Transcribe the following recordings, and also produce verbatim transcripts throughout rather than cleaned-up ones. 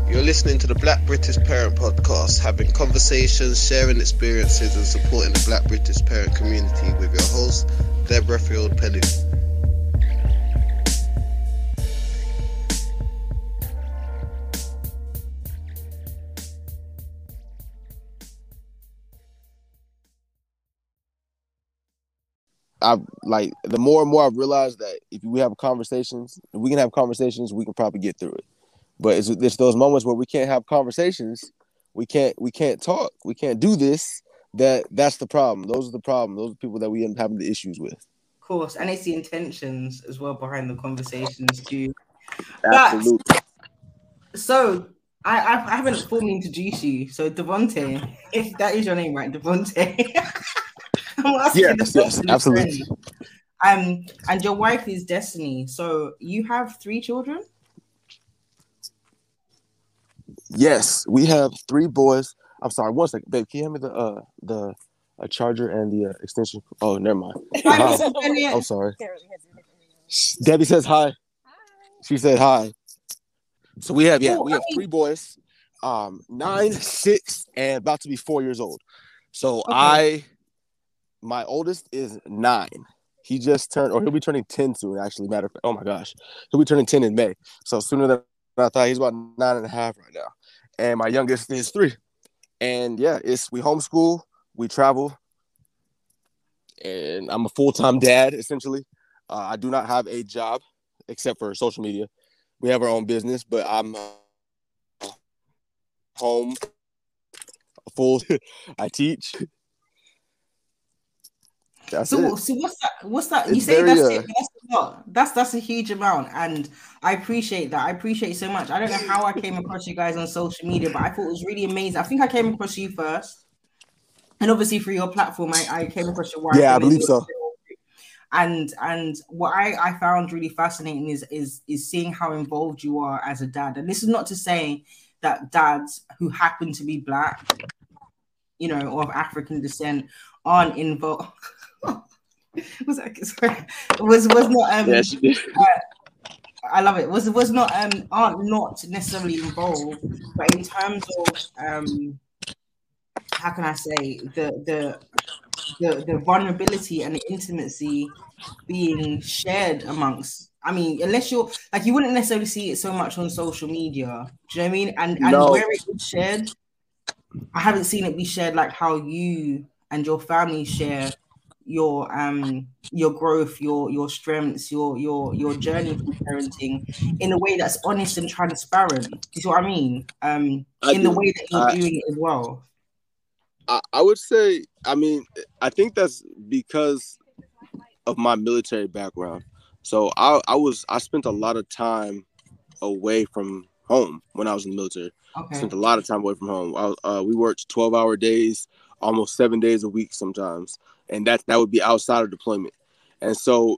You're listening to the Black British Parent Podcast, having conversations, sharing experiences, and supporting the Black British parent community with your host, Deborah Field Penny. I like the more and more I've realized that if we have conversations, if we can have conversations, we can probably get through it. But it's, it's those moments where we can't have conversations, we can't we can't talk, we can't do this. That that's the problem. Those are the problem. Those are the people that we end up having the issues with. Of course, and it's the intentions as well behind the conversations too. Absolutely. But, so I, I haven't formally introduced you. So Devonte, if that is your name, right, Devonte. Yes, yes, absolutely. Um, and your wife is Destiny. So you have three children? Yes, we have three boys. I'm sorry, one second, babe. Can you hand me the uh the a charger and the uh, extension? Oh, never mind. Hi. I'm sorry. Debbie says hi. Hi. She said hi. So we have yeah, we have three boys, um, nine, six, and about to be four years old. So okay. I. My oldest is nine. He just turned, or he'll be turning ten soon, actually. Matter of fact, oh my gosh. He'll be turning ten in May. So sooner than I thought. He's about nine and a half right now. And my youngest is three. And yeah, it's we homeschool, we travel, and I'm a full-time dad, essentially. Uh, I do not have a job except for social media. We have our own business, but I'm uh, home, full. I teach. That's so, it. so what's that? What's that? It's you say very, that's uh, it. That's a lot. That's that's a huge amount, and I appreciate that. I appreciate it so much. I don't know how I came across you guys on social media, but I thought it was really amazing. I think I came across you first, and obviously through your platform, I, I came across your wife. Yeah, I believe so. And and what I, I found really fascinating is is is seeing how involved you are as a dad. And this is not to say that dads who happen to be Black, you know, or of African descent aren't involved. was that sorry? was was not um yeah, she did. uh, I love it. Was was not um aren't not necessarily involved, but in terms of um how can I say the the the the vulnerability and the intimacy being shared amongst. I mean, unless you're like you wouldn't necessarily see it so much on social media. Do you know what I mean? And and No. where it is shared, I haven't seen it be shared like how you and your family share your um your growth, your your strengths, your your your journey through parenting in a way that's honest and transparent. Do you see what I mean? Um, I in do. the way that you're I, doing it as well. I, I would say, I mean, I think that's because of my military background. So I, I was I spent a lot of time away from home when I was in the military. Okay. I spent a lot of time away from home. I, uh, we worked twelve hour days, almost seven days a week sometimes. And that that would be outside of deployment. And so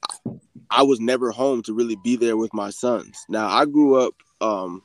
I was never home to really be there with my sons. Now, I grew up, um,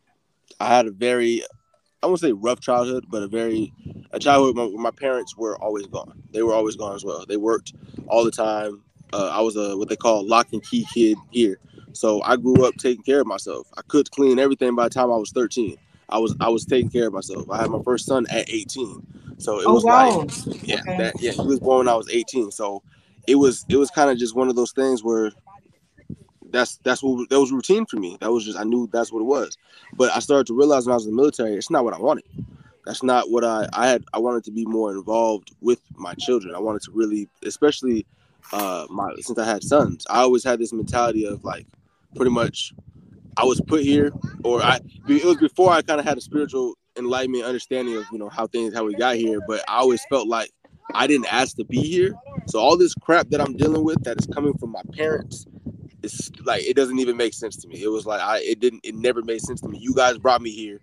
I had a very, I won't say rough childhood, but a very, a childhood where my parents were always gone. They were always gone as well. They worked all the time. Uh, I was a, what they call lock and key kid here. So I grew up taking care of myself. I could clean everything by the time I was thirteen. I was I was taking care of myself. I had my first son at eighteen. So it oh, was wow. like, yeah, Okay. that, yeah, he was born when I was eighteen. So it was it was kind of just one of those things where that's that's what that was routine for me. That was just I knew that's what it was. But I started to realize when I was in the military, it's not what I wanted. That's not what I I had. I wanted to be more involved with my children. I wanted to really, especially uh, my since I had sons. I always had this mentality of like, pretty much, I was put here, or I it was before I kind of had a spiritual enlightenment understanding of, you know, how things how we got here. But I always felt like I didn't ask to be here. So all this crap that I'm dealing with that is coming from my parents, it's like it doesn't even make sense to me. It was like I it didn't it never made sense to me. You guys brought me here.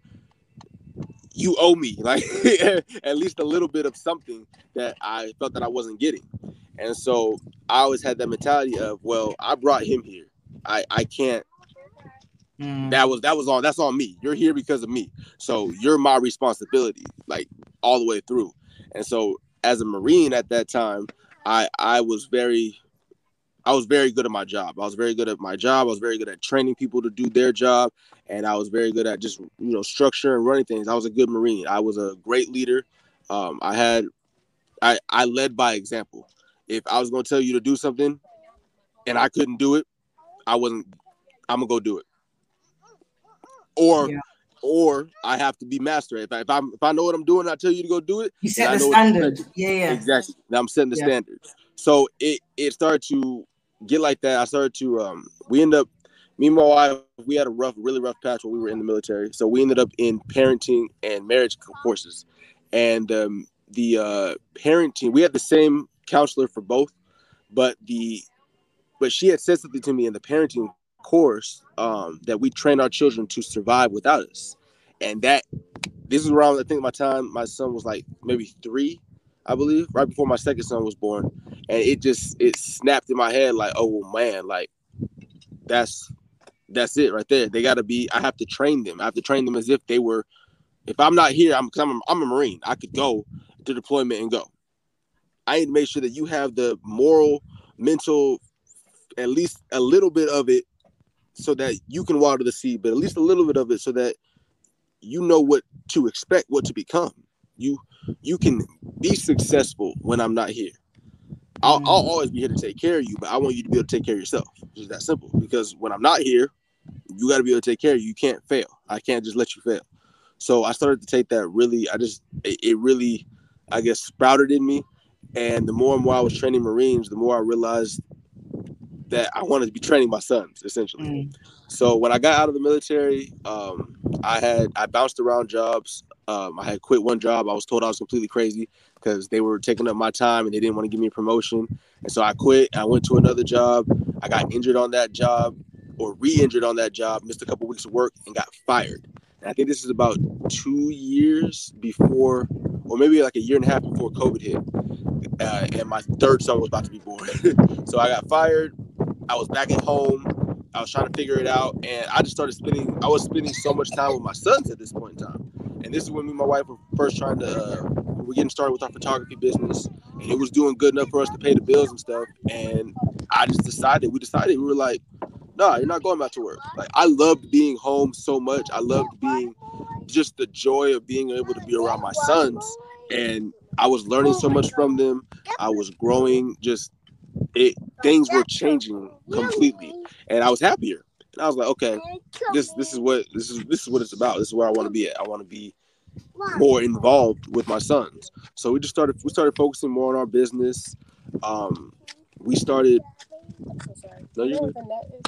You owe me like at least a little bit of something that I felt that I wasn't getting. And so I always had that mentality of, well, I brought him here. I, I can't mm. that was that was on that's on me. You're here because of me. So you're my responsibility, like all the way through. And so as a Marine at that time, I I was very I was very good at my job. I was very good at my job. I was very good at training people to do their job, and I was very good at just, you know, structure and running things. I was a good Marine. I was a great leader. Um, I had I I led by example. If I was going to tell you to do something and I couldn't do it, I wasn't. I'm gonna go do it. Or Yeah. or I have to be master. If I if I if I know what I'm doing, I tell you to go do it. You set I the know standard. Yeah, yeah. Exactly. Now I'm setting the Yeah. standard. So it it started to get like that. I started to um we ended up me and my wife, we had a rough, really rough patch when we were in the military. So we ended up in parenting and marriage courses. And um the uh parenting, we had the same counselor for both, but the but she had said something to me in the parenting course, um, that we train our children to survive without us. And that this is around, I think, my time my son was like maybe three, I believe, right before my second son was born. And it just it snapped in my head like, oh man, like that's that's it right there. They got to be. I have to train them. I have to train them as if they were. If I'm not here, I'm because I'm a, I'm a Marine. I could go to deployment and go. I need to make sure that you have the moral, mental, at least a little bit of it, so that you can water the seed, but at least a little bit of it, so that you know what to expect, what to become. You you can be successful when I'm not here. I'll, Mm. I'll always be here to take care of you, but I want you to be able to take care of yourself. It's just that simple. Because when I'm not here, you got to be able to take care of you. You can't fail. I can't just let you fail. So I started to take that really, I just, it, it really, I guess, sprouted in me. And the more and more I was training Marines, the more I realized that I wanted to be training my sons, essentially. Mm. So when I got out of the military, um, I had, I bounced around jobs. Um, I had quit one job. I was told I was completely crazy because they were taking up my time and they didn't want to give me a promotion. And so I quit. I went to another job. I got injured on that job, or re-injured on that job, missed a couple weeks of work and got fired. And I think this is about two years before, or maybe like a year and a half before COVID hit. Uh, and my third son was about to be born. So I got fired. I was back at home. I was trying to figure it out, and I just started spending. I was spending so much time with my sons at this point in time. And this is when me and my wife were first trying to. Uh, we were getting started with our photography business, and it was doing good enough for us to pay the bills and stuff. And I just decided. We decided. We were like, "No, nah, you're not going back to work." Like, I loved being home so much. I loved being just the joy of being able to be around my sons, and I was learning so much from them. I was growing. Just it, things were changing completely, and I was happier. And I was like, okay, this this is what this is this is what it's about. This is where I want to be at. I want to be more involved with my sons. So we just started we started focusing more on our business. Um, we started. No, you're good.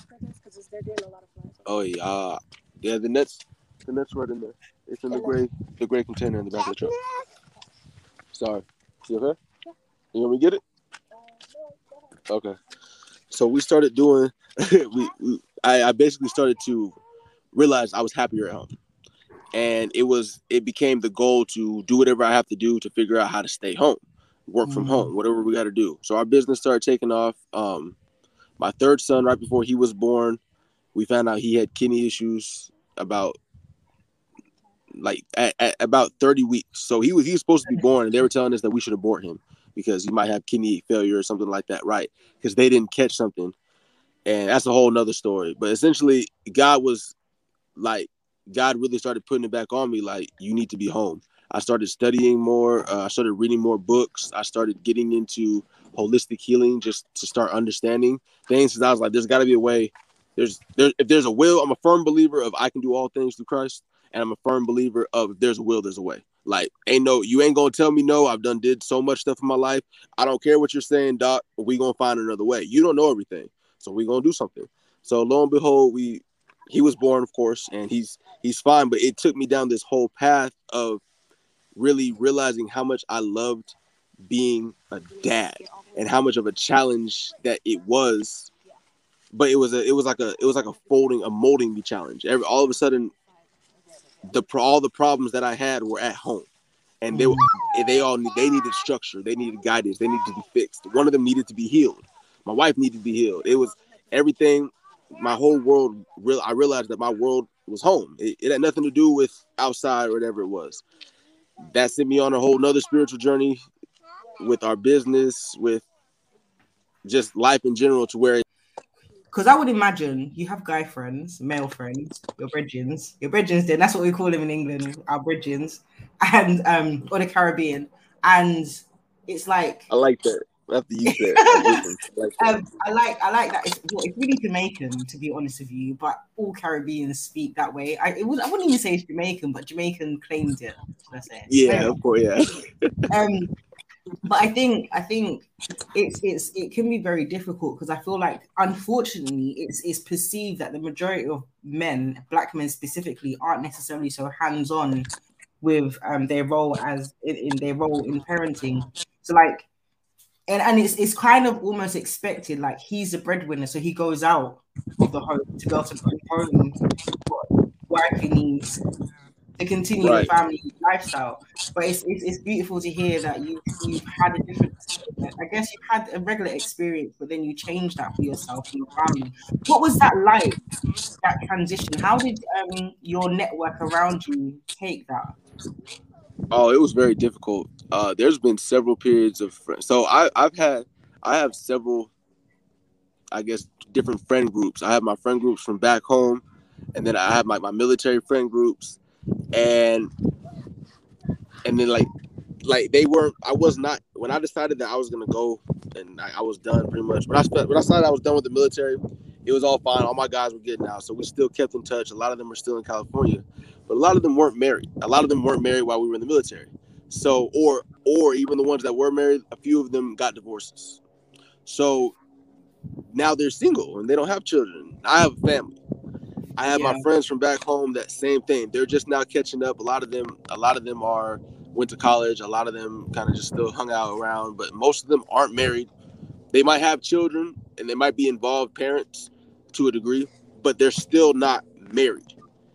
Oh yeah, uh, yeah. The nets, the nets right in there. It's in the gray, the gray container in the back of the truck. Sorry. You okay? You want me to get it? Okay. So we started doing. we, we I, I basically started to realize I was happier at home, and it was it became the goal to do whatever I have to do to figure out how to stay home, work from home, whatever we got to do. So our business started taking off. Um, my third son, right before he was born, we found out he had kidney issues about like at, at about thirty weeks. So he was he was supposed to be born, and they were telling us that we should abort him because he might have kidney failure or something like that, right? Because they didn't catch something. And that's a whole nother story. But essentially, God was like, God really started putting it back on me, like, you need to be home. I started studying more. Uh, I started reading more books. I started getting into holistic healing just to start understanding things. Because I was like, there's got to be a way. There's there if there's a will, I'm a firm believer of I can do all things through Christ. And I'm a firm believer of if there's a will, there's a way. Like, ain't no, you ain't gonna tell me no. I've done did so much stuff in my life. I don't care what you're saying, Doc. We gonna find another way. You don't know everything. So we gonna do something. So lo and behold, we he was born, of course, and he's he's fine. But it took me down this whole path of really realizing how much I loved being a dad and how much of a challenge that it was. But it was a it was like a it was like a folding, a molding me challenge. Every all of a sudden, the all the problems that I had were at home. And they they all they needed structure, they needed guidance, they needed to be fixed. One of them needed to be healed. My wife needed to be healed. It was everything. My whole world. Real. I realized that my world was home. It, it had nothing to do with outside or whatever it was. That sent me on a whole nother spiritual journey with our business, with just life in general to where. Because I would imagine you have guy friends, male friends, your brethrens, your brethrens. Then that's what we call them in England, our brethrens, and um, or the Caribbean, and it's like I like that. After you said, I like that. um, I like I like that. It's, well, it's really Jamaican, to be honest with you, but all Caribbeans speak that way. I, it would, I wouldn't even say it's Jamaican, but Jamaican claims it. Should I say? Yeah, anyway, of course, yeah. um, but I think I think it's it's it can be very difficult because I feel like unfortunately it's it's perceived that the majority of men, black men specifically, aren't necessarily so hands-on with um their role as in, in their role in parenting. So like. And, and it's it's kind of almost expected, like he's a breadwinner, so he goes out of the home to go to the home for working needs to continue Right. the family lifestyle. But it's, it's it's beautiful to hear that you you've had a different. I guess you've had a regular experience, but then you changed that for yourself and your family. What was that like? That transition? How did um your network around you take that? Oh, it was very difficult. Uh, there's been several periods of friends. So I, I've had, I have several, I guess, different friend groups. I have my friend groups from back home, and then I have my, my military friend groups, and and then like, like they weren't. I was not when I decided that I was gonna go, and I, I was done pretty much. When I when I decided I was done with the military, it was all fine. All my guys were getting out, so we still kept in touch. A lot of them are still in California, but a lot of them weren't married. A lot of them weren't married while we were in the military. So, or or even the ones that were married, a few of them got divorces. So now they're single and they don't have children. I have a family. I have yeah. my friends from back home. That same thing. They're just now catching up. A lot of them, a lot of them are went to college. A lot of them kind of just still hung out around, but most of them aren't married. They might have children and they might be involved parents to a degree, but they're still not married,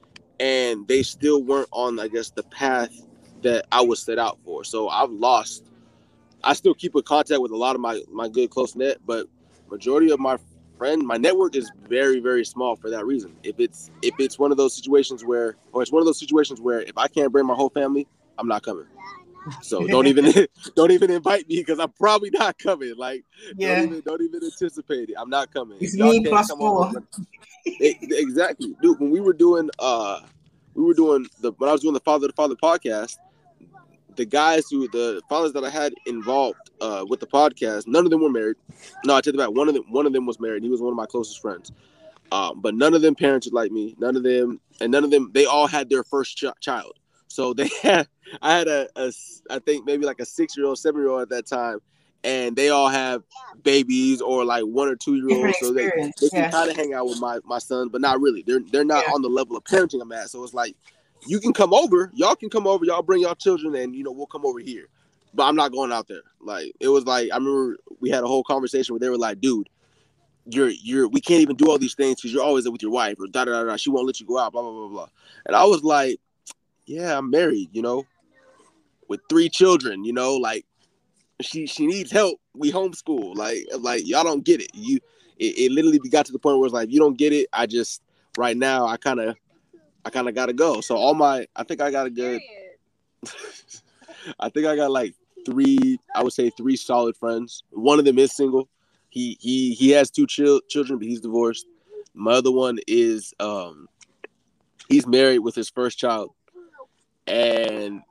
and they still weren't on, I guess, the path that I was set out for. So I've lost. I still keep in contact with a lot of my, my good close net, but majority of my friend, my network is very, very small for that reason. If it's if it's one of those situations where, or it's one of those situations where if I can't bring my whole family, I'm not coming. So don't even don't even invite me because I'm probably not coming. Like yeah. don't even don't even anticipate it. I'm not coming. It's me plus four. Over, it, exactly, dude. When we were doing uh, we were doing the when I was doing the Father to Father podcast. The guys who the fathers that I had involved uh, with the podcast, none of them were married. No, I take it back. One of them, one of them was married. He was one of my closest friends. Um, but none of them parented like me. None of them, and none of them. They all had their first ch- child. So they had. I had a, a, I think maybe like a six-year-old, seven-year-old at that time, and they all have babies or like one or two-year-olds. So they, they can yeah. kind of hang out with my my sons, but not really. They're they're not yeah. on the level of parenting I'm at. So it's like. You can come over. Y'all can come over. Y'all bring y'all children, and you know we'll come over here. But I'm not going out there. Like it was like I remember we had a whole conversation where they were like, "Dude, you're you're we can't even do all these things because you're always with your wife or da da da da. She won't let you go out. Blah blah blah blah." And I was like, "Yeah, I'm married. You know, with three children. You know, like she she needs help. We homeschool. Like like y'all don't get it. You it, it literally got to the point where it's like you don't get it. I just right now I kind of." I kind of got to go. So all my, I think I got a good, I think I got like three, I would say three solid friends. One of them is single. He, he, he has two chil- children, but he's divorced. My other one is, um, he's married with his first child. And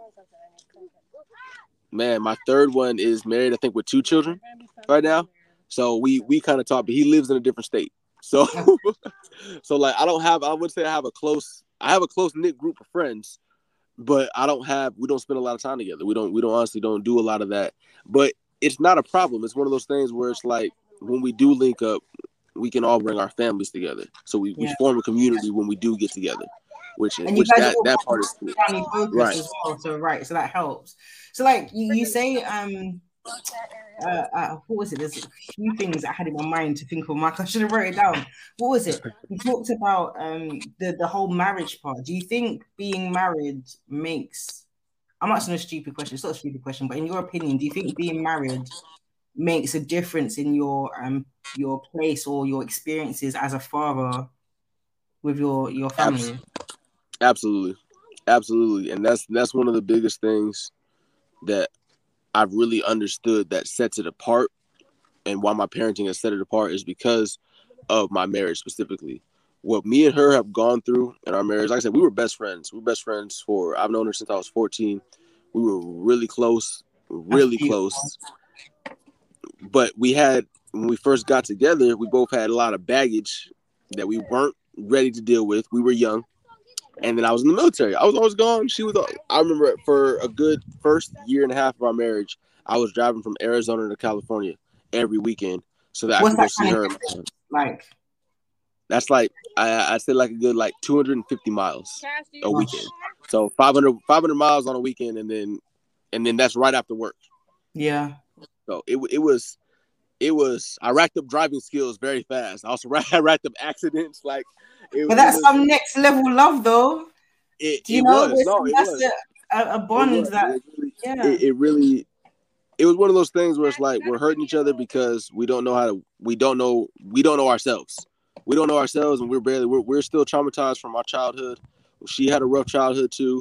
man, my third one is married, I think with two children right now. So we, we kind of talk, but he lives in a different state. So, so like I don't have. I would say I have a close. I have a close knit group of friends, but I don't have. We don't spend a lot of time together. We don't. We don't honestly don't do a lot of that. But it's not a problem. It's one of those things where it's like when we do link up, we can all bring our families together. So we, yeah. we form a community when we do get together, which and which that that part is cool. Family focus right. as well. So right. So that helps. So like you, you say, um. Uh, uh, what was it? There's a few things I had in my mind to think of. Mark, I should have wrote it down. What was it? You talked about um the the whole marriage part. Do you think being married makes? I'm asking a stupid question. It's not a stupid question, but in your opinion, do you think being married makes a difference in your um your place or your experiences as a father with your your family? Absolutely, absolutely, and that's that's one of the biggest things that I've really understood that sets it apart and why my parenting has set it apart is because of my marriage specifically. What me and her have gone through in our marriage, like I said, we were best friends. We were best friends for, I've known her since I was fourteen. We were really close, really close. But we had, when we first got together, we both had a lot of baggage that we weren't ready to deal with. We were young. And then I was in the military. I was always gone. She was, I remember for a good first year and a half of our marriage, I was driving from Arizona to California every weekend so that What's I could go see her. Like, that's like, I I said like a good like two hundred fifty miles a weekend. So five hundred, five hundred miles on a weekend, and then and then that's right after work. Yeah. So it it was it was I racked up driving skills very fast. I also racked, I racked up accidents. Like, it, but that's it was, some next level love, though. It, Do you it know was. No, it that's was. A, a bond it was. that It really, yeah. It, it really. It was one of those things where it's like we're hurting each other because we don't know how to. We don't know. We don't know ourselves. We don't know ourselves, and we're barely. We're we're still traumatized from our childhood. She had a rough childhood too.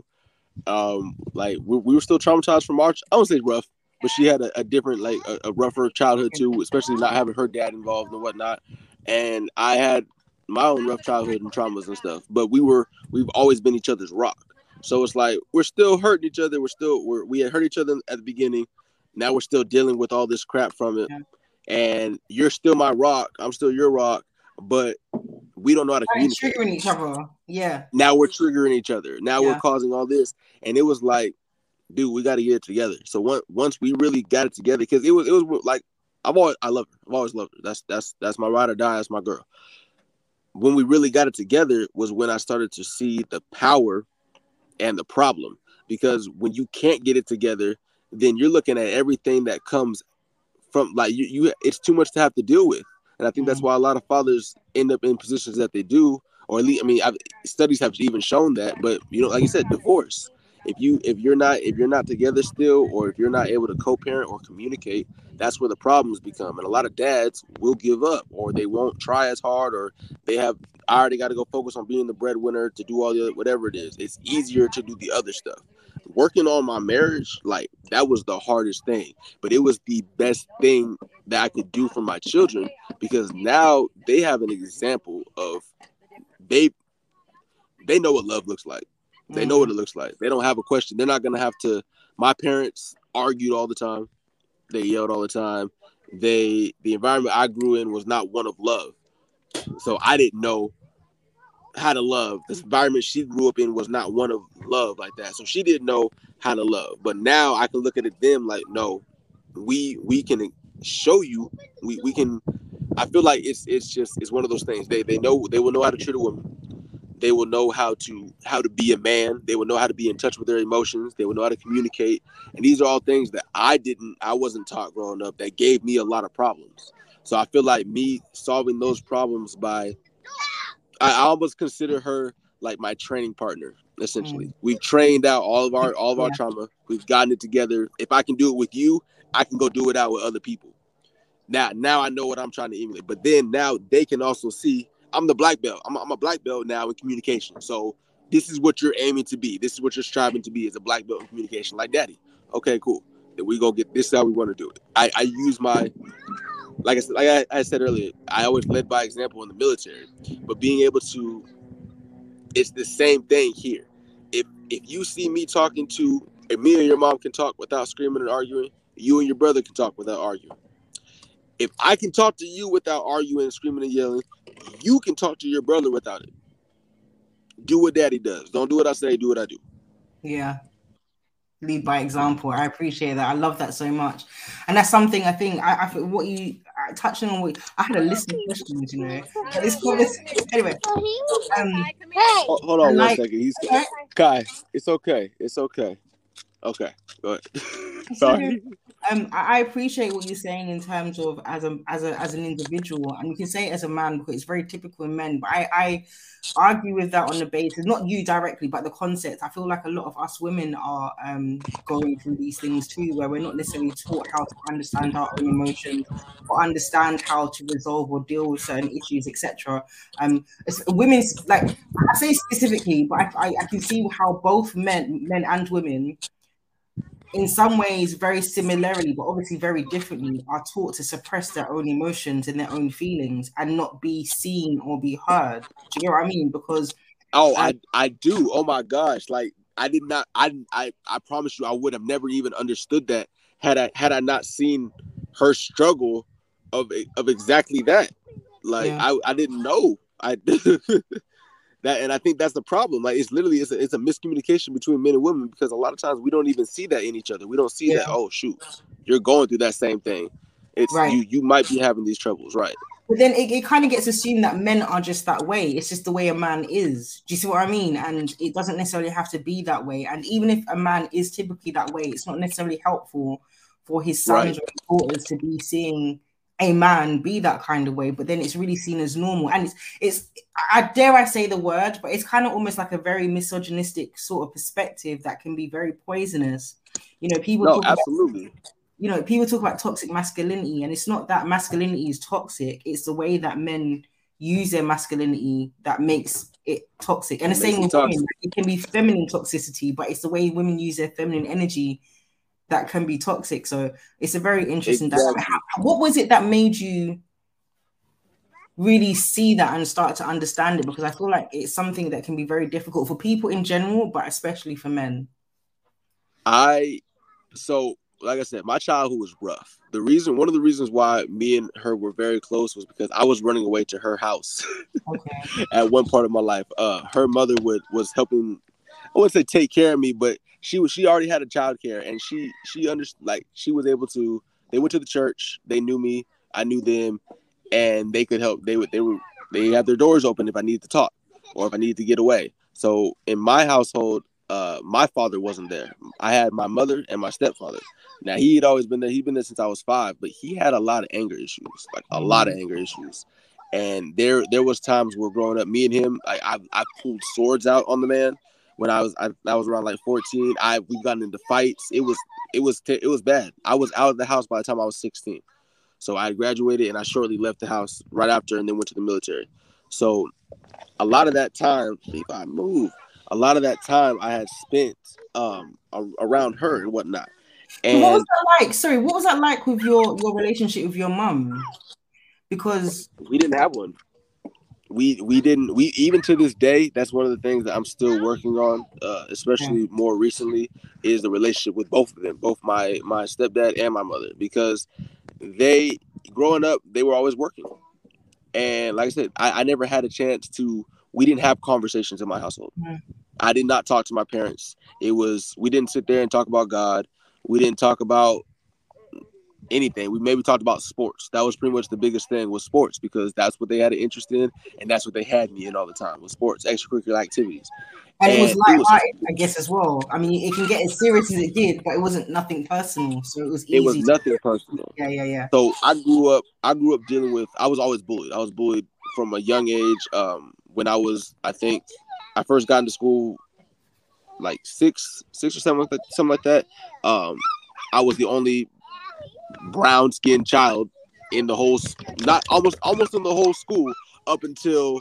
Um, like we, we were still traumatized from our. I won't say rough, but she had a, a different, like a, a rougher childhood too, especially not having her dad involved and whatnot. And I had my own rough childhood and traumas and stuff. But we were. We've always been each other's rock. So it's like we're still hurting each other. We're still. We're, we had hurt each other at the beginning. Now we're still dealing with all this crap from it. And you're still my rock. I'm still your rock. But we don't know how to communicate. Triggering each other. Yeah. Now we're triggering each other. Now yeah. we're causing all this. And it was like, dude, we got to get it together. So once once we really got it together, because it was it was like I've always I love her. I've always loved her. That's that's that's my ride or die. That's my girl. When we really got it together was when I started to see the power and the problem. Because when you can't get it together, then you're looking at everything that comes from, like, you, you it's too much to have to deal with. And I think mm-hmm. that's why a lot of fathers end up in positions that they do, or at least, I mean, I've, studies have even shown that. But, you know, like you said, divorce. If you if you're not if you're not together still, or if you're not able to co-parent or communicate, that's where the problems become. And a lot of dads will give up, or they won't try as hard, or they have I already got to go focus on being the breadwinner to do all the other, whatever it is. It's easier to do the other stuff. Working on my marriage, like, that was the hardest thing, but it was the best thing that I could do for my children, because now they have an example of they they know what love looks like. They know what it looks like. They don't have a question. They're not going to have to. My parents argued all the time. They yelled all the time. They the environment I grew in was not one of love. So I didn't know how to love. This environment she grew up in was not one of love like that. So she didn't know how to love. But now I can look at them like, no, we we can show you. We we can. I feel like it's it's just it's one of those things. They they know they will know how to treat a woman. They will know how to how to be a man. They will know how to be in touch with their emotions. They will know how to communicate. And these are all things that I didn't, I wasn't taught growing up, that gave me a lot of problems. So I feel like me solving those problems by, I, I almost consider her like my training partner, essentially. Mm. We've trained out all of our all of our yeah. trauma. We've gotten it together. If I can do it with you, I can go do it out with other people. Now, now I know what I'm trying to emulate. But then now they can also see I'm the black belt. I'm, I'm a black belt now in communication. So this is what you're aiming to be. This is what you're striving to be, as a black belt in communication, like daddy. Okay, cool. Then we go get this. Is how we want to do it. I, I use my, like I said, like I, I said earlier, I always led by example in the military. But being able to, it's the same thing here. If if you see me talking to, if me and your mom can talk without screaming and arguing, you and your brother can talk without arguing. If I can talk to you without arguing and screaming and yelling, you can talk to your brother without it. Do what daddy does. Don't do what I say, do what I do. Yeah. Lead by example. I appreciate that. I love that so much. And that's something I think, I, I think what you, uh, touching on what, I had a list of questions, you know. But this conversation, anyway. Um, hold, hold on like, one second. He's okay. Kai, it's okay. It's okay. Okay, go ahead. Sorry. Um, I appreciate what you're saying in terms of as a as a as an individual, and you can say it as a man because it's very typical in men. But I, I argue with that on the basis, not you directly, but the concept. I feel like a lot of us women are um going through these things too, where we're not necessarily taught how to understand our own emotions or understand how to resolve or deal with certain issues, et cetera. Um, women's, like I say specifically, but I, I I can see how both men, men and women in some ways very similarly, but obviously very differently, are taught to suppress their own emotions and their own feelings and not be seen or be heard. Do you get what I mean? Because oh, um, I I do. Oh my gosh, like I did not. I I I promise you, I would have never even understood that had I had I not seen her struggle of of exactly that. Like yeah, I I didn't know. I that, and I think that's the problem. Like it's literally it's a, it's a miscommunication between men and women because a lot of times we don't even see that in each other. We don't see yeah, that. Oh shoot, you're going through that same thing. It's right. you. You might be having these troubles, right? But then it, it kind of gets assumed that men are just that way. It's just the way a man is. Do you see what I mean? And it doesn't necessarily have to be that way. And even if a man is typically that way, it's not necessarily helpful for his sons Right. or his daughters to be seeing a man be that kind of way. But then it's really seen as normal. And it's, it's I dare I say the word, but it's kind of almost like a very misogynistic sort of perspective that can be very poisonous. You know, people No, talk absolutely. about you know, people talk about toxic masculinity, and it's not that masculinity is toxic. It's the way that men use their masculinity that makes it toxic. And the same with women. It can be feminine toxicity, but it's the way women use their feminine energy that can be toxic. So it's a very interesting exactly. dynamic. What was it that made you really see that and start to understand it? Because I feel like it's something that can be very difficult for people in general, but especially for men. I, so like I said, my childhood was rough. The reason, one of the reasons why me and her were very close was because I was running away to her house Okay. at one part of my life. Uh, her mother would was helping. I wouldn't say take care of me, but she was. She already had a child care, and she she understood. Like she was able to. They went to the church. They knew me. I knew them, and they could help. They would. They were. They had their doors open if I needed to talk or if I needed to get away. So in my household, uh, my father wasn't there. I had my mother and my stepfather. Now he had always been there. He'd been there since I was five, but he had a lot of anger issues, like a lot of anger issues. And there, there was times where growing up, me and him, I, I, I pulled swords out on the man when I was, I, I was around like fourteen. I we got into fights. It was, it was, it was bad. I was out of the house by the time I was sixteen. So I graduated and I shortly left the house right after, and then went to the military. So a lot of that time, if I move, a lot of that time I had spent um around her and whatnot. And what was that like? Sorry, what was that like with your your relationship with your mum? Because we didn't have one. We we didn't. We even to this day, that's one of the things that I'm still working on, uh, especially yeah. more recently, is the relationship with both of them, both my my stepdad and my mother, because they growing up they were always working, and like I said, I, I never had a chance to. We didn't have conversations in my household. Mm. I did not talk to my parents. It was we didn't sit there and talk about God. We didn't talk about anything. We maybe talked about sports. That was pretty much the biggest thing was sports, because that's what they had an interest in, and that's what they had me in all the time was sports, extracurricular activities. And, and it was light-hearted, I guess, as well. I mean, it can get as serious as it did, but it wasn't nothing personal, so it was easy. It was nothing personal. Yeah, yeah, yeah. So I grew up. I grew up dealing with. I was always bullied. I was bullied from a young age. Um, when I was, I think, I first got into school, like six, six or seven, like that, something like that. Um, I was the only brown skinned child in the whole, not almost, almost in the whole school up until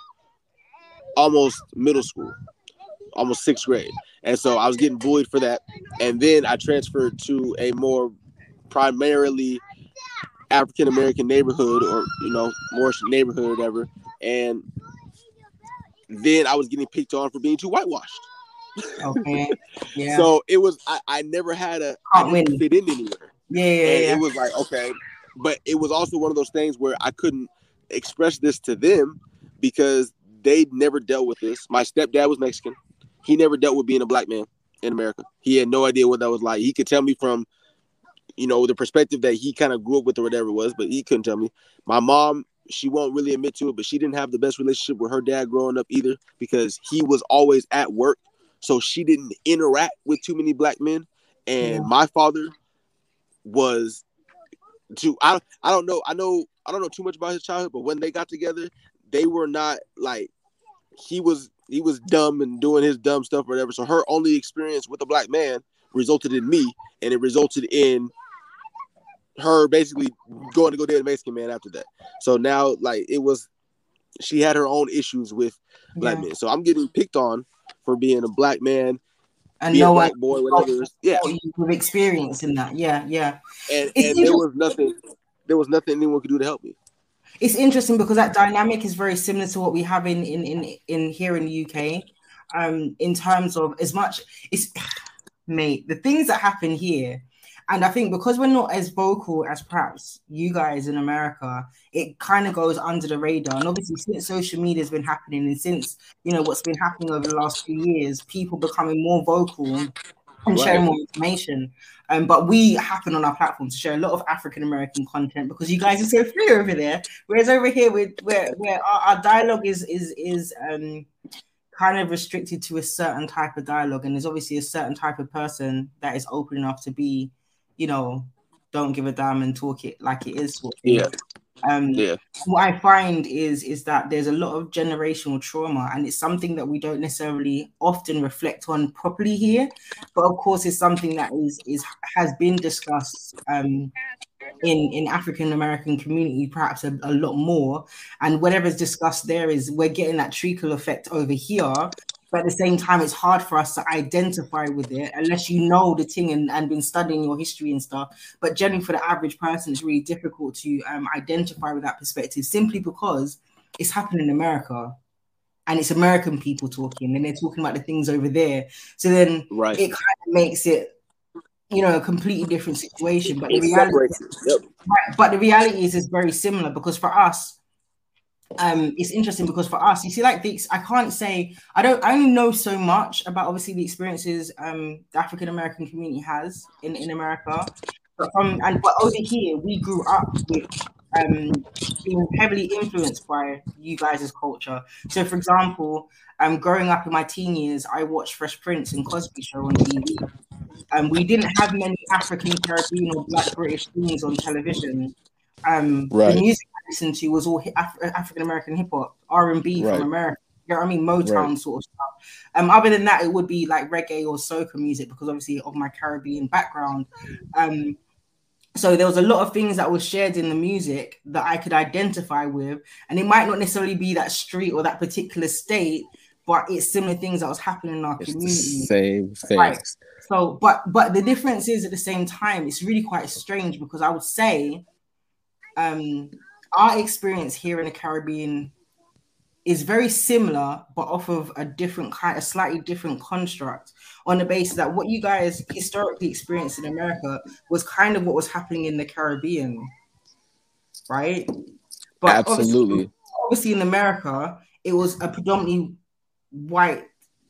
almost middle school, almost sixth grade. And so I was getting bullied for that. And then I transferred to a more primarily African-American neighborhood, or, you know, more neighborhood or whatever. And then I was getting picked on for being too whitewashed. Okay. Yeah. So it was, I, I never had a, I didn't fit in anywhere. Yeah, yeah, and yeah. It was like, okay, but it was also one of those things where I couldn't express this to them because they never dealt with this. My stepdad was Mexican. He never dealt with being a black man in America. He had no idea what that was like. He could tell me from, you know, the perspective that he kind of grew up with or whatever it was, but he couldn't tell me. My mom, she won't really admit to it, but she didn't have the best relationship with her dad growing up either, because he was always at work. So she didn't interact with too many black men. And yeah. my father was to, I, I don't know. I know, I don't know too much about his childhood, but when they got together, they were not like, he was, he was dumb and doing his dumb stuff or whatever. So her only experience with a black man resulted in me, and it resulted in her basically going to go date a Mexican man after that. So now, like, it was, she had her own issues with black yeah. men. So I'm getting picked on for being a black man And be no a one black boy, whatever. Yeah, with experience in that. Yeah, yeah. and It's and there was nothing, there was nothing anyone could do to help me. It's interesting because that dynamic is very similar to what we have in in in, in here in the U K. Um, in terms of as much it's mate, the things that happen here. And I think because we're not as vocal as perhaps you guys in America, it kind of goes under the radar. And obviously, since social media has been happening, and since you know what's been happening over the last few years, people becoming more vocal and right. sharing more information. Um, but we happen on our platform to share a lot of African American content because you guys are so free over there. Whereas over here, we're, where where our, our dialogue is is is um kind of restricted to a certain type of dialogue, and there's obviously a certain type of person that is open enough to be, you know, don't give a damn and talk it like it is. Sort of thing. Yeah. Um, yeah. What I find is is that there's a lot of generational trauma, and it's something that we don't necessarily often reflect on properly here. But of course, it's something that is is has been discussed um, in in African American community, perhaps a, a lot more. And whatever's discussed there is we're getting that treacle effect over here. But at the same time, it's hard for us to identify with it unless you know the thing and, and been studying your history and stuff. But generally, for the average person, it's really difficult to um, identify with that perspective simply because it's happening in America and it's American people talking and they're talking about the things over there. So then right. it kind of makes it, you know, a completely different situation. But the it reality, yep. right, but the reality is, is very similar because for us, um it's interesting because for us, you see, like the I can't say I don't I only know so much about obviously the experiences um the African American community has in in America, but from and but over here we grew up with um being heavily influenced by you guys' culture. So for example, um growing up in my teen years, I watched Fresh Prince and Cosby Show on T V. Um we didn't have many African, Caribbean or Black British things on television. Um, right. The music I listened to was all Af- African American hip hop, R and B right. from America. You know what I mean? Motown right. sort of stuff. Um, other than that, it would be like reggae or soca music because obviously of my Caribbean background. Um, so there was a lot of things that was shared in the music that I could identify with, and it might not necessarily be that street or that particular state, but it's similar things that was happening in our it's community. The same things. Right. So, but but the difference is at the same time, it's really quite strange because I would say. Um, our experience here in the Caribbean is very similar, but off of a different kind, a slightly different construct on the basis that what you guys historically experienced in America was kind of what was happening in the Caribbean, right? But absolutely, obviously, obviously in America, it was a predominantly white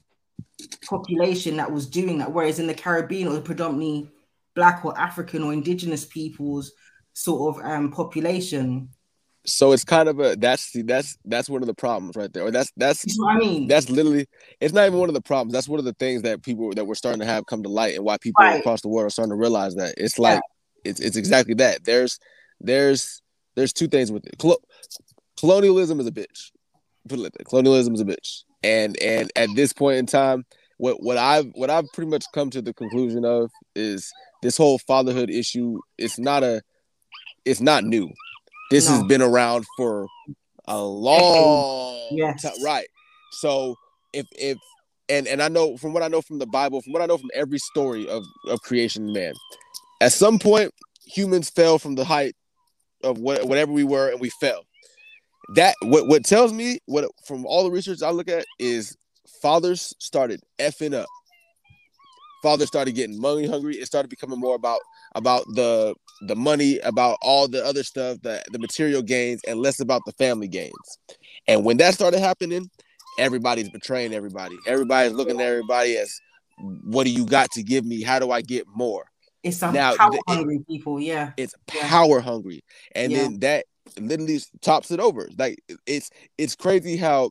population that was doing that, whereas in the Caribbean, it was predominantly Black or African or indigenous peoples sort of um population. So it's kind of a that's that's that's one of the problems right there. Or that's that's you know what I mean. That's literally it's not even one of the problems. That's one of the things that people that we're starting to have come to light, and why people right. across the world are starting to realize that it's like yeah. it's it's exactly that. There's there's there's two things with it. Col- colonialism is a bitch. Colonialism is a bitch, and and at this point in time, what what I've what I've pretty much come to the conclusion of is this whole fatherhood issue. It's not a It's not new. This no. has been around for a long yes. time, right? So if if and and I know from what I know from the Bible, from what I know from every story of of creation, man, at some point humans fell from the height of what, whatever we were, and we fell. That what what tells me what from all the research I look at is fathers started effing up. Fathers started getting money hungry. It started becoming more about about the the money, about all the other stuff, the, the material gains, and less about the family gains. And when that started happening, everybody's betraying everybody. Everybody's looking at everybody as, what do you got to give me? How do I get more? It's some now, power the, hungry it, people, yeah. It's yeah. power hungry. And yeah. then that literally tops it over. Like it's it's crazy how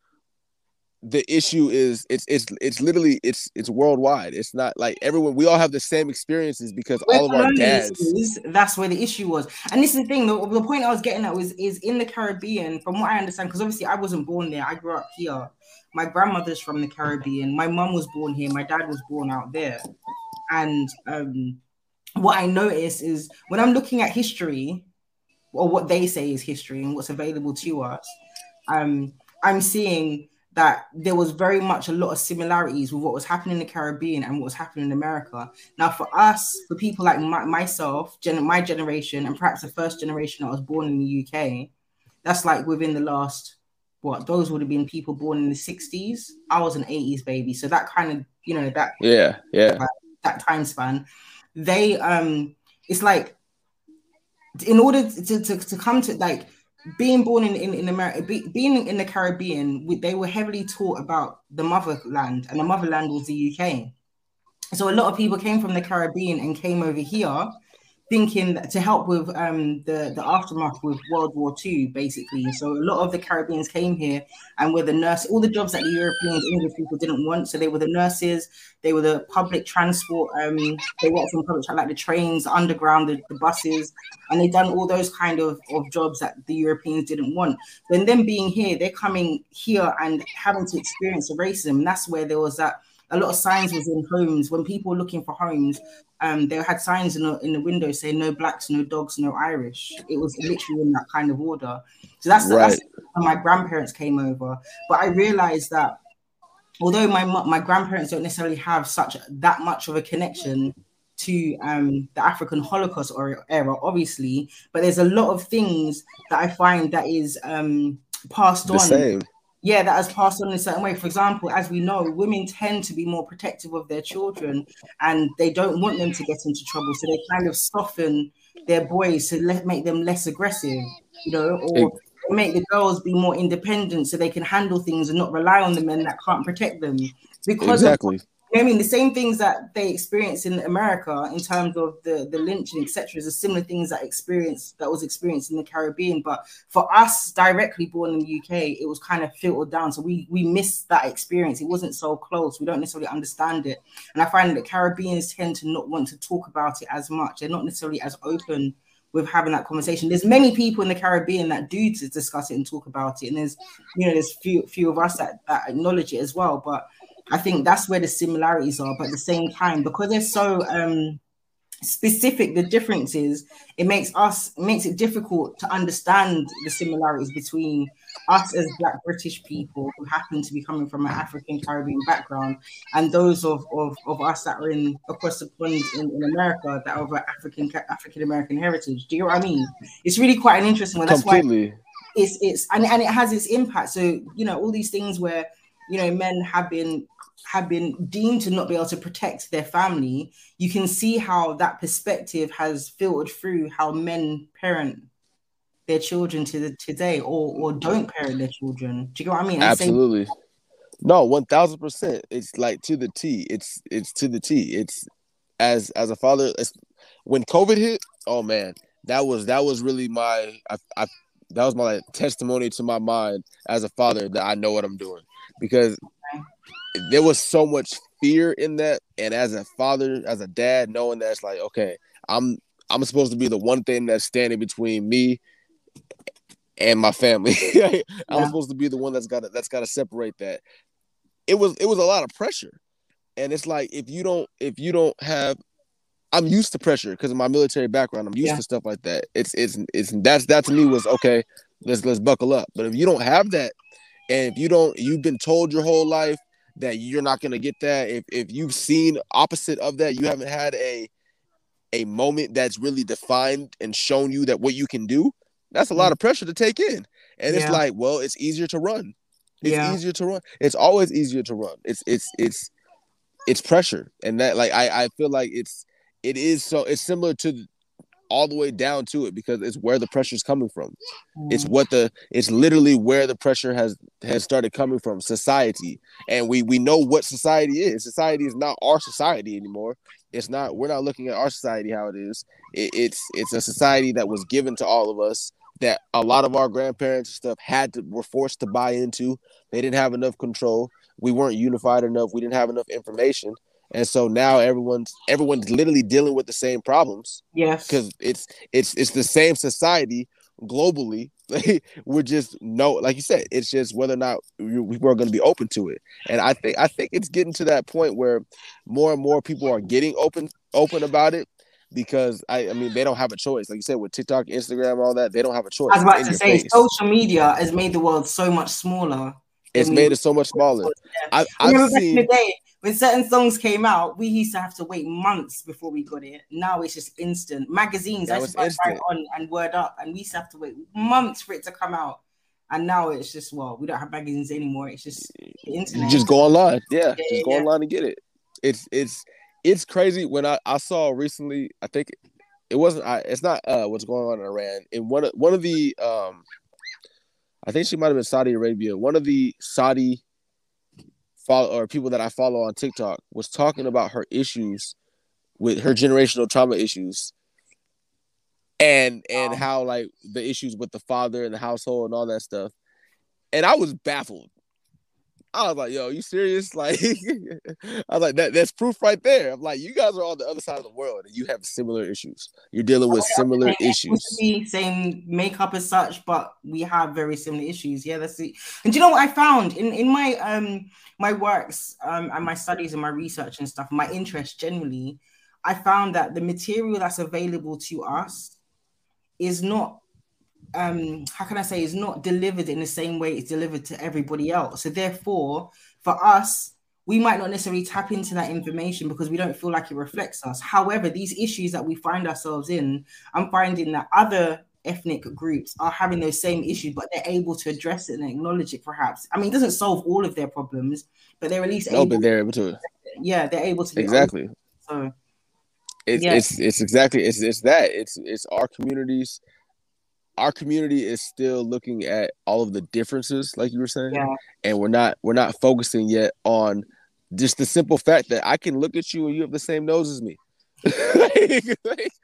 the issue is it's it's it's literally it's it's worldwide. It's not like everyone we all have the same experiences because where all of our dads is, that's where the issue was. And this is the thing, the, the point I was getting at was is in the Caribbean, from what I understand, because obviously I wasn't born there, I grew up here. My grandmother's from the Caribbean, my mum was born here, my dad was born out there. And um what I notice is when I'm looking at history, or what they say is history and what's available to us, um I'm seeing that there was very much a lot of similarities with what was happening in the Caribbean and what was happening in America. Now, for us, for people like my, myself, gen- my generation, and perhaps the first generation that was born in the U K, that's like within the last, what, those would have been people born in the sixties. I was an eighties baby. So that kind of, you know, that, yeah, yeah, that time span, they, um, it's like, in order to, to, to come to like, being born in, in, in America, be, being in the Caribbean, we, they were heavily taught about the motherland, and the motherland was the U K. So a lot of people came from the Caribbean and came over here thinking that to help with um, the, the aftermath with World War Two, basically. So a lot of the Caribbeans came here and were the nurse, all the jobs that the Europeans, English people didn't want. So they were the nurses, they were the public transport, um, they worked on public transport, like the trains, the underground, the, the buses, and they done all those kind of, of jobs that the Europeans didn't want. Then them being here, they're coming here and having to experience the racism. And that's where there was that, a lot of signs was in homes. When people were looking for homes, um, they had signs in the, in the window saying no blacks, no dogs, no Irish. It was literally in that kind of order. So that's, right. that's when my grandparents came over. But I realized that although my my grandparents don't necessarily have such that much of a connection to um, the African Holocaust or era, obviously, but there's a lot of things that I find that is um, passed the on. Same. Yeah, that has passed on in a certain way. For example, as we know, women tend to be more protective of their children and they don't want them to get into trouble. So they kind of soften their boys to let, make them less aggressive, you know, or it, make the girls be more independent so they can handle things and not rely on the men that can't protect them. Because exactly. Of, I mean, the same things that they experience in America in terms of the, the lynching, et cetera, is the similar things that experience that was experienced in the Caribbean. But for us, directly born in the U K, it was kind of filtered down. So we we missed that experience. It wasn't so close. We don't necessarily understand it. And I find that Caribbeans tend to not want to talk about it as much. They're not necessarily as open with having that conversation. There's many people in the Caribbean that do to discuss it and talk about it. And there's, you know, there's few few of us that, that acknowledge it as well. But I think that's where the similarities are, but at the same time, because they're so um, specific, the differences, it makes us it makes it difficult to understand the similarities between us as Black British people who happen to be coming from an African Caribbean background and those of, of, of us that are in across the pond in, in America that are of African African American heritage. Do you know what I mean? It's really quite an interesting one. That's Completely. why it's it's and, and it has its impact. So, you know, all these things where, you know, men have been have been deemed to not be able to protect their family, you can see how that perspective has filtered through how men parent their children to the today or or don't parent their children. Do you know what I mean? And absolutely. Same- no, one thousand percent. It's like to the T. It's it's to the T. It's as as a father, when COVID hit, oh man, that was that was really my I, I that was my testimony to my mind as a father that I know what I'm doing, because there was so much fear in that. And as a father, as a dad, knowing that it's like, okay, I'm I'm supposed to be the one thing that's standing between me and my family. I'm yeah. supposed to be the one that's got to that's got to separate that. It was it was a lot of pressure, and it's like if you don't if you don't have, I'm used to pressure because of my military background. I'm used yeah. to stuff like that. It's it's it's that's that to me was okay. Let's let's buckle up. But if you don't have that, and if you don't, you've been told your whole life that you're not going to get that. If if you've seen opposite of that, you haven't had a a moment that's really defined and shown you that what you can do, that's a lot of pressure to take in. And yeah. it's like, well, it's easier to run. It's yeah. easier to run. It's always easier to run. It's it's it's it's pressure. And that, like, I, I feel like it's it is so it's similar to all the way down to it, because it's where the pressure is coming from. Mm. It's what the it's literally where the pressure has has started coming from, society. And we we know what society is. Society is not our society anymore. It's not, we're not looking at our society how it is. It, it's it's a society that was given to all of us, that a lot of our grandparents and stuff had to were forced to buy into. They didn't have enough control. We weren't unified enough. We didn't have enough information. And so now everyone's everyone's literally dealing with the same problems. Yes. Because it's it's it's the same society globally. We're just no, like you said, it's just whether or not we were going to be open to it. And I think I think it's getting to that point where more and more people are getting open open about it, because I, I mean they don't have a choice. Like you said, with TikTok, Instagram, all that, they don't have a choice. I was about to say, social media has made the world so much smaller. It's made it so much smaller. Yeah. I, I I've remember seen back in the day when certain songs came out, we used to have to wait months before we got it. Now it's just instant. Magazines, I used to write on and Word Up, and we used to have to wait months for it to come out. And now it's just, well, we don't have magazines anymore. It's just the internet. Just go online. Yeah, yeah just go yeah. online and get it. It's it's it's crazy. When I, I saw recently, I think it wasn't. I, it's not uh, what's going on in Iran. In one of one of the, um, I think she might have been Saudi Arabia. One of the Saudi follow or people that I follow on TikTok was talking about her issues with her generational trauma issues, and and how like the issues with the father and the household and all that stuff. And I was baffled. I was like, yo, you serious? Like, I was like, that, that's proof right there. I'm like, you guys are on the other side of the world and you have similar issues. You're dealing with similar yeah, issues. Same makeup as such, but we have very similar issues. Yeah, that's it. And do you know what I found in, in my um my works um and my studies and my research and stuff, my interest generally, I found that the material that's available to us is not um how can I say is not delivered in the same way it's delivered to everybody else. So therefore, for us, we might not necessarily tap into that information because we don't feel like it reflects us. However, these issues that we find ourselves in, I'm finding that other ethnic groups are having those same issues, but they're able to address it and acknowledge it. Perhaps, I mean, it doesn't solve all of their problems, but they're at least no, able but they're able to. Yeah, they're able to exactly. So it's yeah. it's it's exactly it's it's that it's it's our communities. Our community is still looking at all of the differences, like you were saying, yeah. and we're not we're not focusing yet on just the simple fact that I can look at you and you have the same nose as me. like,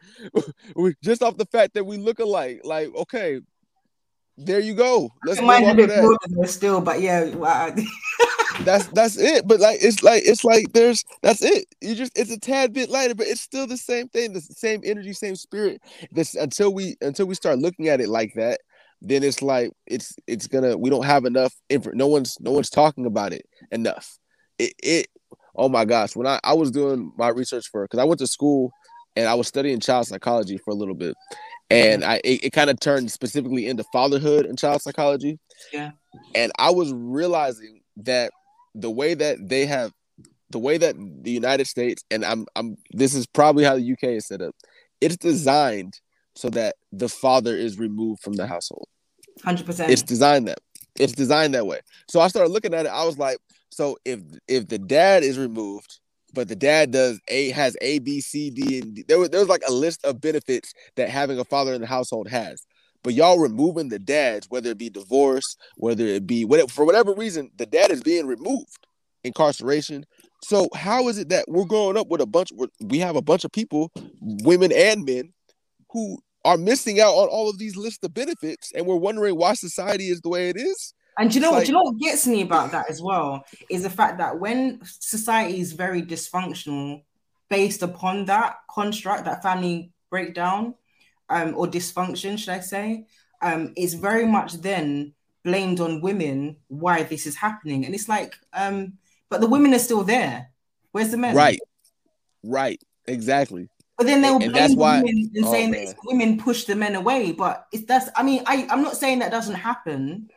like, just off the fact that we look alike, like okay, there you go. Let's move on to that. Still, but yeah, wow. that's that's it. But like it's like it's like there's that's it. You just it's a tad bit lighter, but it's still the same thing, the same energy, same spirit. This until we until we start looking at it like that, then it's like it's it's gonna we don't have enough info. No one's no one's talking about it enough. It it oh my gosh, when I, I was doing my research for because I went to school and I was studying child psychology for a little bit. And I it, it kind of turned specifically into fatherhood and child psychology. Yeah. And I was realizing that the way that they have, the way that the United States, and I'm, I'm, this is probably how the U K is set up. It's designed so that the father is removed from the household. one hundred percent. It's designed that. It's designed that way. So I started looking at it. I was like, so if if the dad is removed, but the dad does a has A, B, C, D, and D. There was there was like a list of benefits that having a father in the household has. But y'all removing the dads, whether it be divorce, whether it be whatever, for whatever reason, the dad is being removed, incarceration. So how is it that we're growing up with a bunch? We have a bunch of people, women and men, who are missing out on all of these lists of benefits, and we're wondering why society is the way it is. And do you know, like, do you know what gets me about that as well is the fact that when society is very dysfunctional, based upon that construct, that family breakdown, um, or dysfunction, should I say, um, it's very much then blamed on women why this is happening, and it's like, um, but the women are still there. Where's the men? Right, right, exactly. But then they will blame that's the why, women and oh, saying man. that women push the men away. But it's that's. I mean, I I'm not saying that doesn't happen.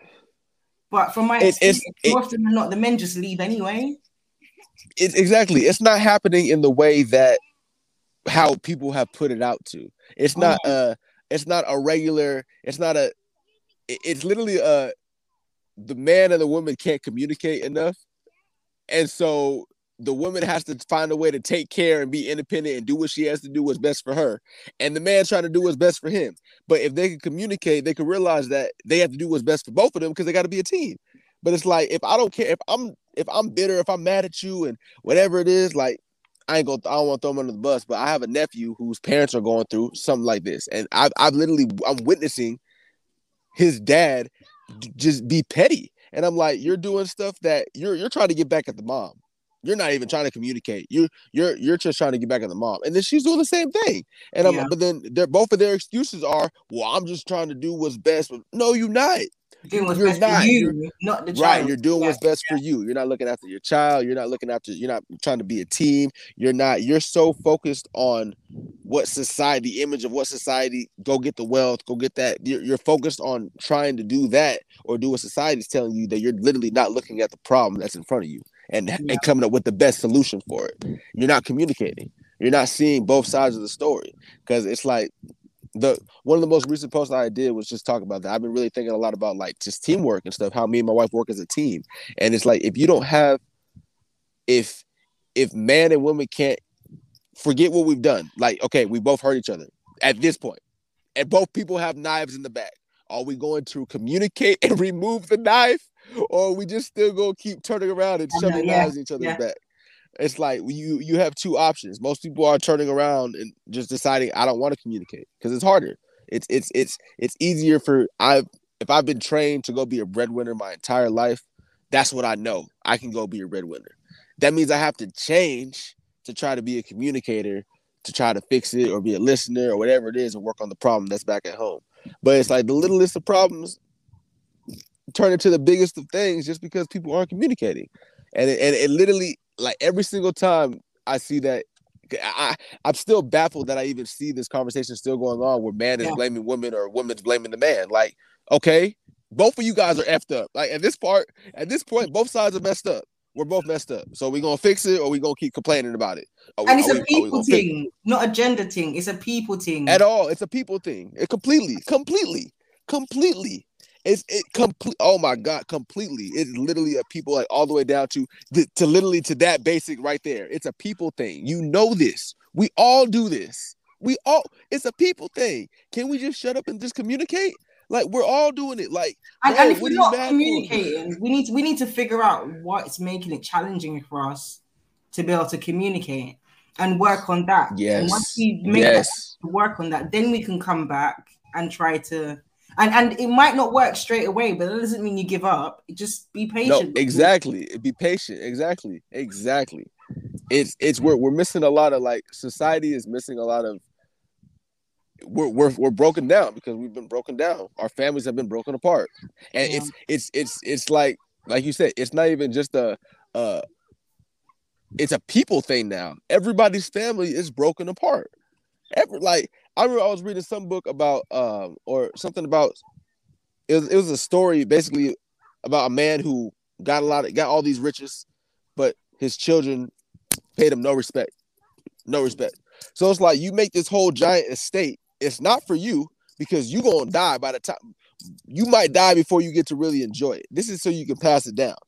But from my it's, experience, it's, more it, often than not, the men just leave anyway. It's exactly. It's not happening in the way that how people have put it out to. It's not oh. uh it's not a regular, it's not a it's literally uh the man and the woman can't communicate enough. And so the woman has to find a way to take care and be independent and do what she has to do what's best for her. And the man trying to do what's best for him. But if they can communicate, they can realize that they have to do what's best for both of them because they got to be a team. But it's like, if I don't care, if I'm if I'm bitter, if I'm mad at you and whatever it is, like, I ain't gonna, I don't want to throw him under the bus, but I have a nephew whose parents are going through something like this. And I've, I've literally, I'm witnessing his dad just be petty. And I'm like, you're doing stuff that you're, you're trying to get back at the mom. You're not even trying to communicate. You, you're, you're just trying to get back at the mom. And then she's doing the same thing. And I'm, yeah. but then they're, both of their excuses are, well, I'm just trying to do what's best. No, you're not. doing what's you're best not. for you, You're, not the right. child. You're doing yeah. what's best yeah. for you. You're not looking after your child. You're not looking after. You're not trying to be a team. You're not. You're so focused on what society, the image of what society. Go get the wealth. Go get that. You're, you're focused on trying to do that or do what society's telling you, that you're literally not looking at the problem that's in front of you and yeah. and coming up with the best solution for it. You're not communicating. You're not seeing both sides of the story, because it's like. The one of the most recent posts I did was just talk about that. I've been really thinking a lot about like just teamwork and stuff, how me and my wife work as a team. And it's like, if you don't have, if if man and woman can't forget what we've done, like, okay, we both hurt each other at this point, and both people have knives in the back. Are we going to communicate and remove the knife, or are we just still gonna keep turning around and shoving yeah, knives in each other's yeah. back? It's like you you have two options. Most people are turning around and just deciding, I don't want to communicate, because it's harder. It's it's it's it's easier for I if I've been trained to go be a breadwinner my entire life, that's what I know. I can go be a breadwinner. That means I have to change to try to be a communicator, to try to fix it or be a listener or whatever it is and work on the problem that's back at home. But it's like the littlest of problems turn into the biggest of things just because people aren't communicating. And it, and it literally, like every single time I see that, I, I'm still baffled that I even see this conversation still going on where man is yeah. blaming woman or woman's blaming the man. Like, okay, both of you guys are effed up. Like at this part, at this point, both sides are messed up. We're both messed up. So we're going to fix it or we're going to keep complaining about it. We, and it's a we, people thing, not a gender thing. It's a people thing. At all. It's a people thing. It completely, completely, completely. It's it complete. Oh my God, completely. It's literally a people, like all the way down to to literally to that basic right there. It's a people thing. You know this. We all do this. We all. It's a people thing. Can we just shut up and just communicate? Like we're all doing it. Like and, bro, and if we're not communicating, we need to, we need to figure out what's making it challenging for us to be able to communicate and work on that. Yes. And once we make yes. that, work on that, then we can come back and try to. And and it might not work straight away, but that doesn't mean you give up. Just be patient. No, exactly. Be patient. Exactly. Exactly. It's it's we're we're missing a lot of, like, society is missing a lot of. We're we're we're broken down because we've been broken down. Our families have been broken apart, and yeah. it's it's it's it's like like you said, it's not even just a uh. It's a people thing now. Everybody's family is broken apart. Every like. I remember I was reading some book about, um, or something about, it was, it was a story basically about a man who got a lot of, got all these riches, but his children paid him no respect, no respect. So it's like, you make this whole giant estate. It's not for you because you're going to die by the time, you might die before you get to really enjoy it. This is so you can pass it down.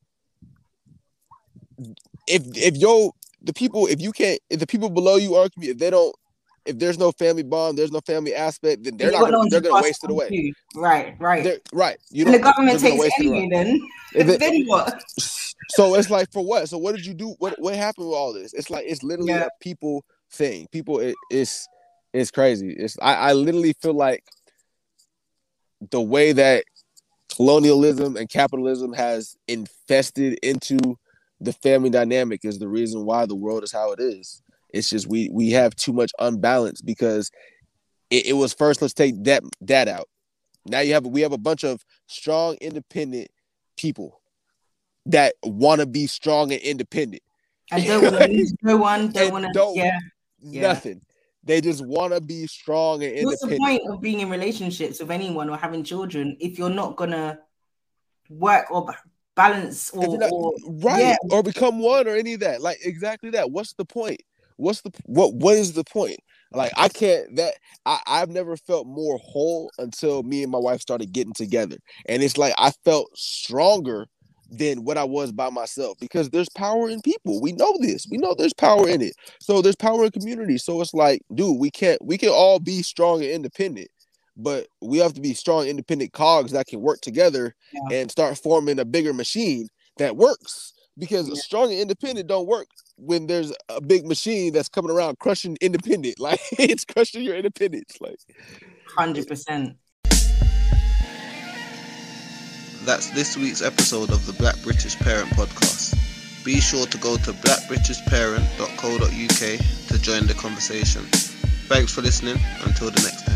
If, if yo, the people, if you can't, if the people below you aren't, if they don't, if there's no family bond, there's no family aspect, then they're not. Gonna, they're going to waste it away. You. Right, right, they're, right. You and the government takes it anyway. Then, it, then what? So it's like, for what? So what did you do? What what happened with all this? It's like it's literally yeah. a people thing. People, it, it's it's crazy. It's I, I literally feel like the way that colonialism and capitalism has infested into the family dynamic is the reason why the world is how it is. It's just we we have too much unbalance because it, it was first, let's take that that out. Now you have we have a bunch of strong, independent people that want to be strong and independent. And don't want to lose no one, don't want to yeah, nothing. Yeah. They just want to be strong and independent. What's the point of being in relationships with anyone or having children if you're not gonna work or balance or, not, or right yeah. or become one or any of that? Like exactly that. What's the point? What's the what? What is the point? Like I can't. That I I've never felt more whole until me and my wife started getting together, and it's like I felt stronger than what I was by myself because there's power in people. We know this. We know there's power in it. So there's power in community. So it's like, dude, we can't. We can all be strong and independent, but we have to be strong, independent cogs that can work together yeah. and start forming a bigger machine that works. Because yeah. strong and independent don't work when there's a big machine that's coming around crushing independent. Like it's crushing your independence. Like one hundred percent. That's this week's episode of the Black British Parent Podcast. Be sure to go to black british parent dot co dot uk to join the conversation. Thanks for listening. Until the next time.